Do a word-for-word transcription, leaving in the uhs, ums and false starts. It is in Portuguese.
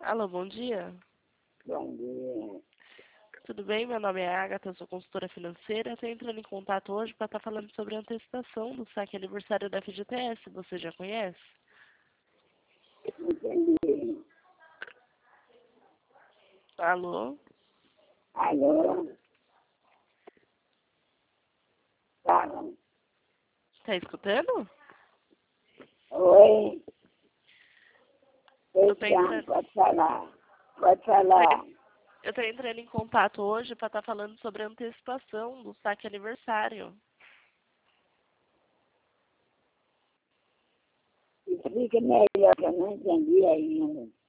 Alô, bom dia. Bom dia. Tudo bem? Meu nome é Agatha, sou consultora financeira. Estou entrando em contato hoje para estar falando sobre a antecipação do saque aniversário da F G T S. Você já conhece? Entendi. Alô? Alô? Fala. Está escutando? Oi? Eu estou Então, entrando... pode falar. Pode falar. Eu estou entrando em contato hoje para estar falando sobre a antecipação do saque aniversário. Explica melhor, que eu não entendi ainda.